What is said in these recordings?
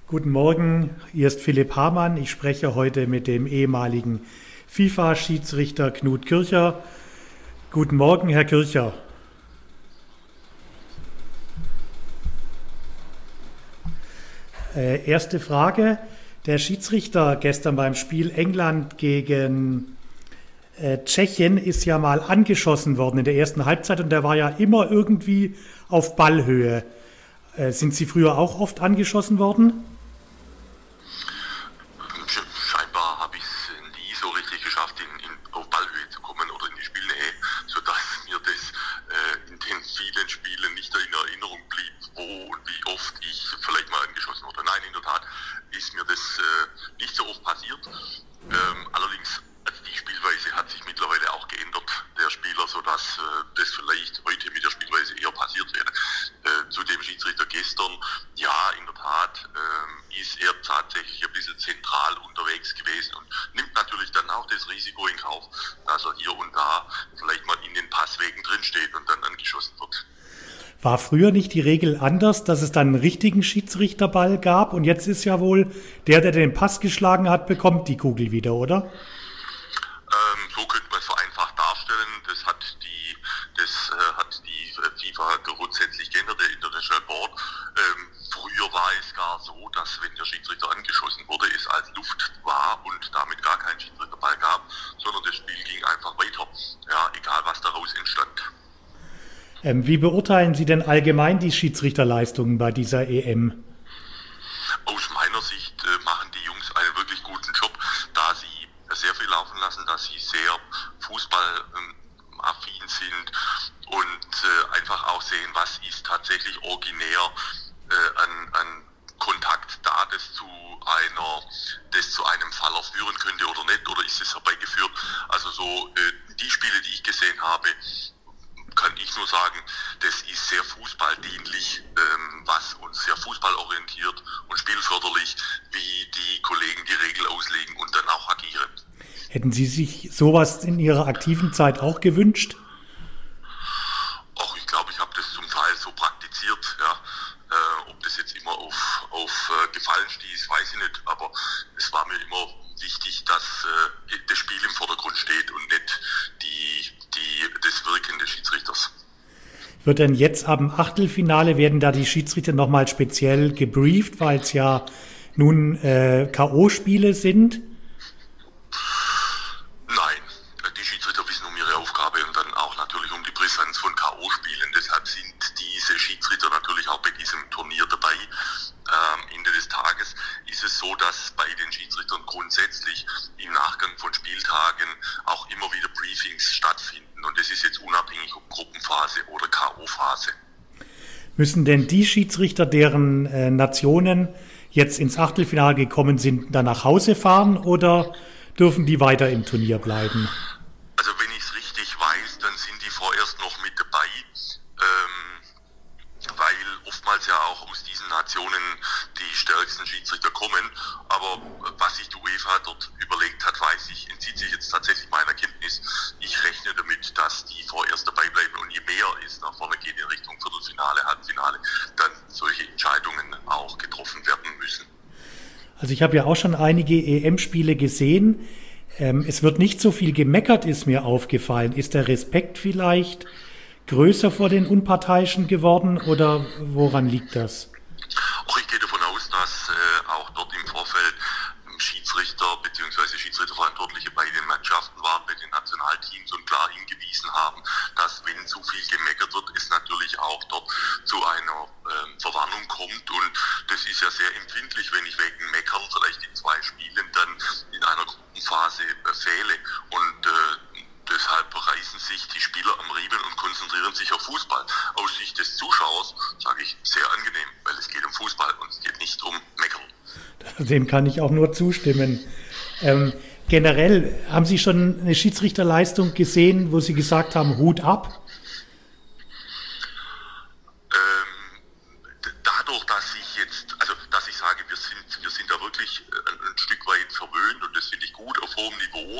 Guten Morgen, hier ist Philipp Hamann. Ich spreche heute mit dem ehemaligen FIFA-Schiedsrichter Knut Kircher. Guten Morgen, Herr Kircher. Erste Frage. Der Schiedsrichter gestern beim Spiel England gegen Tschechien ist ja mal angeschossen worden in der ersten Halbzeit und der war ja immer irgendwie auf Ballhöhe. Sind Sie früher auch oft angeschossen worden? Scheinbar habe ich es nie so richtig geschafft, auf Ballhöhe zu kommen oder in die Spielnähe, sodass mir das in den vielen Spielen nicht in Erinnerung blieb, wo und wie oft ich vielleicht mal angeschossen wurde. Nein, in der Tat ist mir das nicht so oft passiert. Allerdings, die Spielweise hat sich mittlerweile auch geändert, der Spieler, sodass das vielleicht heute mit der Spielweise eher passiert wäre. Zu dem Schiedsrichter gestern, ja, in der Tat ist er tatsächlich ein bisschen zentral unterwegs gewesen und nimmt natürlich dann auch das Risiko in Kauf, dass er hier und da vielleicht mal in den Passwegen drinsteht und dann angeschossen wird. War früher nicht die Regel anders, dass es dann einen richtigen Schiedsrichterball gab und jetzt ist ja wohl der den Pass geschlagen hat, bekommt die Kugel wieder, oder? So könnte man es vereinfacht darstellen. Das hat die FIFA grundsätzlich geändert, der International Board. Früher war es gar so, dass wenn der Schiedsrichter angeschossen wurde, es als Luft war und damit gar keinen Schiedsrichterball gab, sondern das Spiel ging einfach weiter. Ja, egal was daraus entstand. Wie beurteilen Sie denn allgemein die Schiedsrichterleistungen bei dieser EM? Aus meiner Sicht machen die Jungs einen wirklich guten Job, da sie sehr viel laufen lassen, dass sie sehr fußballaffin sind und einfach auch sehen, was ist tatsächlich originär an Kontakt da, das zu einem Faller führen könnte oder nicht, oder ist es herbeigeführt. Also so die Spiele, die ich gesehen habe, kann ich nur sagen, das ist sehr fußballdienlich, und sehr fußballorientiert und spielförderlich, wie die Kollegen die Regel auslegen und dann auch agieren. Hätten Sie sich sowas in Ihrer aktiven Zeit auch gewünscht? Auch ich glaube, ich habe das zum Teil so praktiziert. Ja. Ob das jetzt immer auf Gefallen stieß, weiß ich nicht, aber es war mir immer wichtig, dass das Spiel im Vordergrund steht und nicht das Wirken des Schiedsrichters. Wird denn jetzt am Achtelfinale, werden da die Schiedsrichter nochmal speziell gebrieft, weil es ja nun K.O.-Spiele sind? Nein, die Schiedsrichter wissen um ihre Aufgabe und dann auch natürlich um die Brisanz von K.O.-Spielen. Deshalb sind diese Schiedsrichter natürlich auch bei diesem Turnier dabei. Am Ende des Tages ist es so, dass bei den Schiedsrichtern grundsätzlich im Nachgang von Spieltagen auch immer wieder Briefings stattfinden. Und das ist jetzt unabhängig ob Gruppenphase oder K.O.-Phase. Müssen denn die Schiedsrichter, deren Nationen jetzt ins Achtelfinale gekommen sind, dann nach Hause fahren oder dürfen die weiter im Turnier bleiben? Also wenn ich es richtig weiß, dann sind die vorerst noch mit dabei, weil oftmals ja auch aus diesen Nationen die stärksten Schiedsrichter kommen. Aber was sich die UEFA dort überlegt hat, entzieht sich jetzt tatsächlich meiner Kenntnis. Ich rechne damit, dass die vorerst dabei bleiben und je mehr es nach vorne geht in Richtung Viertelfinale, Halbfinale, dann solche Entscheidungen auch getroffen werden müssen. Also ich habe ja auch schon einige EM-Spiele gesehen. Es wird nicht so viel gemeckert, ist mir aufgefallen. Ist der Respekt vielleicht größer vor den Unparteiischen geworden oder woran liegt das? Auch ich gehe davon aus, dass auch dort im Vorfeld Schiedsrichter bzw. Schiedsrichterverantwortliche bei den Mannschaften waren, bei den Nationalteams und klar hingewiesen haben, dass wenn zu viel gemeckert wird, es natürlich auch dort zu einer Verwarnung kommt und das ist ja sehr empfindlich, wenn ich wegen Meckern vielleicht in 2 Spielen dann in einer Gruppenphase fehle und deshalb reißen sich die Spieler am Riemen und konzentrieren sich auf Fußball. Aus Sicht des Zuschauers sage ich sehr angenehm, weil es geht um Fußball und es geht nicht um Meckern. Dem kann ich auch nur zustimmen. Generell, haben Sie schon eine Schiedsrichterleistung gesehen, wo Sie gesagt haben, Hut ab? Dadurch, dass ich sage, wir sind da wirklich ein Stück weit verwöhnt und das finde ich gut auf hohem Niveau,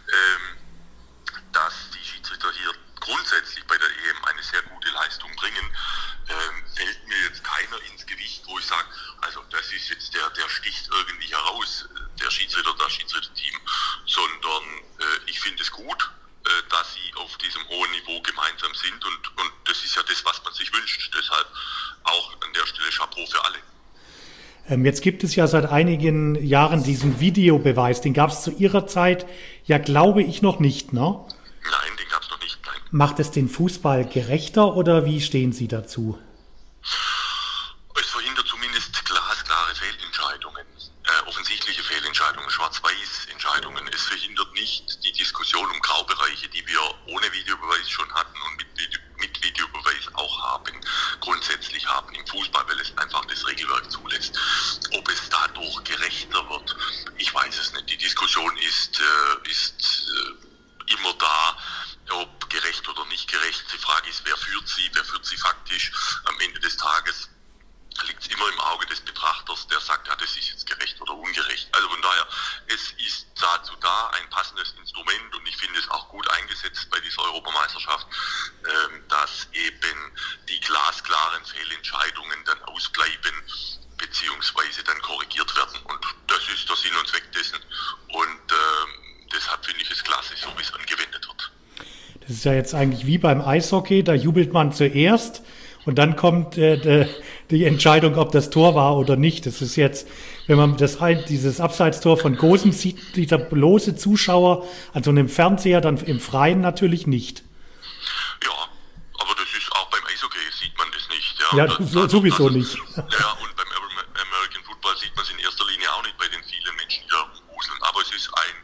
dass die Schiedsrichter hier grundsätzlich bei der EM eine sehr gute Leistung bringen, fällt mir jetzt keiner ins Gewicht, wo ich sage, also das ist jetzt der der sticht irgendwie heraus, der Schiedsrichter, das Schiedsrichterteam, sondern ich finde es gut, dass sie auf diesem hohen Niveau gemeinsam sind und das ist ja das, was man sich wünscht. Deshalb auch an der Stelle Chapeau für alle. Jetzt gibt es ja seit einigen Jahren diesen Videobeweis. Den gab es zu Ihrer Zeit ja, glaube ich, noch nicht, ne? Nein, den gab es noch nicht, nein. Macht es den Fußball gerechter oder wie stehen Sie dazu? Es verhindert zumindest glasklare Fehlentscheidungen, offensichtliche Fehlentscheidungen, Schwarz-Weiß-Entscheidungen. Es verhindert nicht die Diskussion um Graubereiche, die wir ohne Videobeweis schon hatten und mit Videobeweis auch haben, grundsätzlich haben im Fußball, weil es einfach das Regelwerk zulässt. Ob es dadurch gerechter wird, ich weiß es nicht. Die Diskussion ist immer da, ob gerecht oder nicht gerecht. Die Frage ist, wer führt sie faktisch. Am Ende des Tages liegt es immer im Auge des Betrachters, der sagt, ja, das ist jetzt gerecht oder ungerecht. Also von daher, es ist dazu da, ein passendes Instrument und ich finde es auch gut eingesetzt bei dieser Europameisterschaft, dass eben die glasklaren Fehlentscheidungen dann ausbleiben beziehungsweise dann korrigiert werden und das ist der Sinn und Zweck dessen und deshalb finde ich es klasse, so wie es angewendet wird. Das ist ja jetzt eigentlich wie beim Eishockey, da jubelt man zuerst und dann kommt die Entscheidung, ob das Tor war oder nicht. Das ist jetzt, wenn man dieses Abseitstor von Goosen sieht, dieser bloße Zuschauer an so einem Fernseher, dann im Freien natürlich nicht. Ja, aber das ist auch beim Eishockey sieht man das nicht. Ja, sowieso nicht. Ja, und beim American Football sieht man es in erster Linie auch nicht bei den vielen Menschen, die da rumhuseln. Aber es ist ein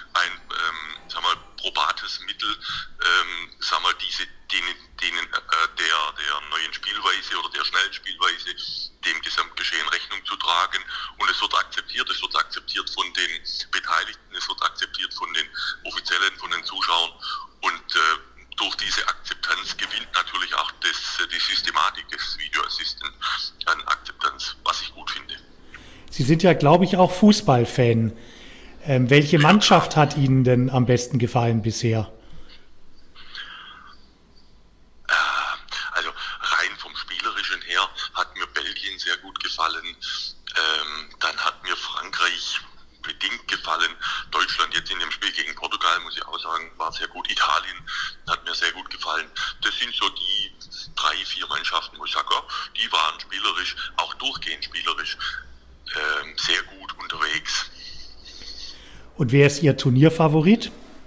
probates Mittel, denen der neuen Spielweise oder der schnellen Spielweise dem Gesamtgeschehen Rechnung zu tragen. Und es wird akzeptiert von den Beteiligten, es wird akzeptiert von den Offiziellen, von den Zuschauern. Und durch diese Akzeptanz gewinnt natürlich auch die Systematik des Video Assistant an Akzeptanz, was ich gut finde. Sie sind ja, glaube ich, auch Fußballfan. Welche Mannschaft hat Ihnen denn am besten gefallen bisher? Also rein vom Spielerischen her hat mir Belgien sehr gut gefallen. Dann hat mir Frankreich bedingt gefallen. Deutschland jetzt in dem Spiel gegen Portugal, muss ich auch sagen, war sehr gut. Italien hat mir sehr gut gefallen. Das sind so die 3-4 Mannschaften, wo ich sage, ja, die waren spielerisch, auch durchgehend spielerisch, sehr gut unterwegs. Und wer ist Ihr Turnierfavorit?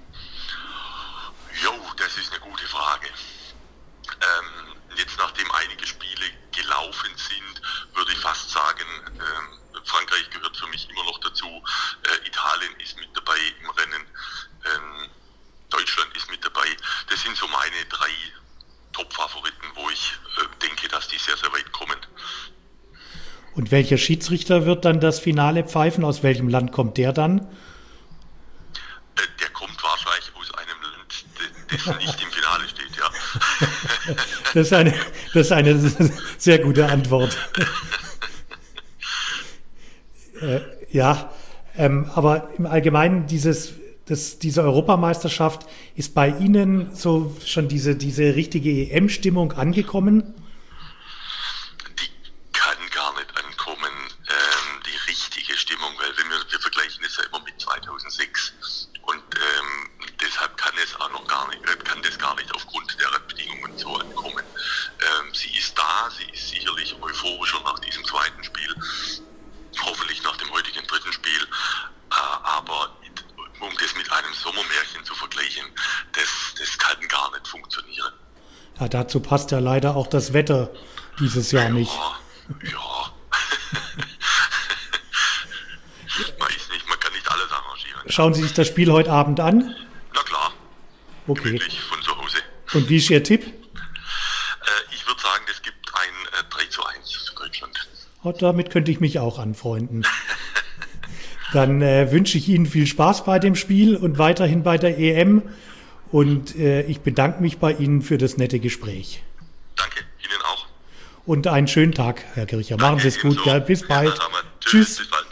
Jo, das ist eine gute Frage. Jetzt nachdem einige Spiele gelaufen sind, würde ich fast sagen, Frankreich gehört für mich immer noch dazu. Italien ist mit dabei im Rennen. Deutschland ist mit dabei. Das sind so meine 3 Top-Favoriten, wo ich denke, dass die sehr, sehr weit kommen. Und welcher Schiedsrichter wird dann das Finale pfeifen? Aus welchem Land kommt der dann? Der kommt wahrscheinlich aus einem Land, das nicht im Finale steht, ja. Das ist eine sehr gute Antwort. Aber im Allgemeinen diese Europameisterschaft, ist bei Ihnen so schon diese richtige EM-Stimmung angekommen? Die kann gar nicht ankommen, die richtige Stimmung, weil wir vergleichen es ja immer mit 2006 und deshalb kann das gar nicht aufgrund der Bedingungen so ankommen. Sie ist da, sie ist sicherlich euphorischer nach diesem zweiten Spiel, hoffentlich nach dem heutigen dritten Spiel, aber um das mit einem Sommermärchen zu vergleichen, das kann gar nicht funktionieren. Ja, dazu passt ja leider auch das Wetter dieses Jahr nicht. Ja. Man kann nicht alles arrangieren. Schauen Sie sich das Spiel heute Abend an? Na klar. Okay. Wirklich von zu Hause. Und wie ist Ihr Tipp? Ich würde sagen, es gibt ein 3:1 für Deutschland. Und damit könnte ich mich auch anfreunden. Dann wünsche ich Ihnen viel Spaß bei dem Spiel und weiterhin bei der EM. Und ich bedanke mich bei Ihnen für das nette Gespräch. Danke, Ihnen auch. Und einen schönen Tag, Herr Kircher. Machen Sie es gut. Ja, bis bald. Tschüss. Bis bald.